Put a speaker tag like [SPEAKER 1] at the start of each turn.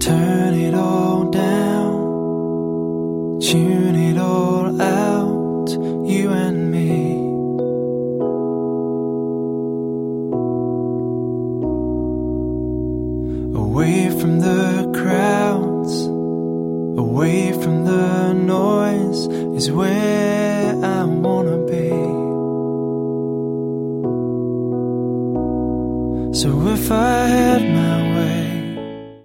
[SPEAKER 1] Turn it all down, tune it all out, you and me. Away from the crowds, away from the noise is where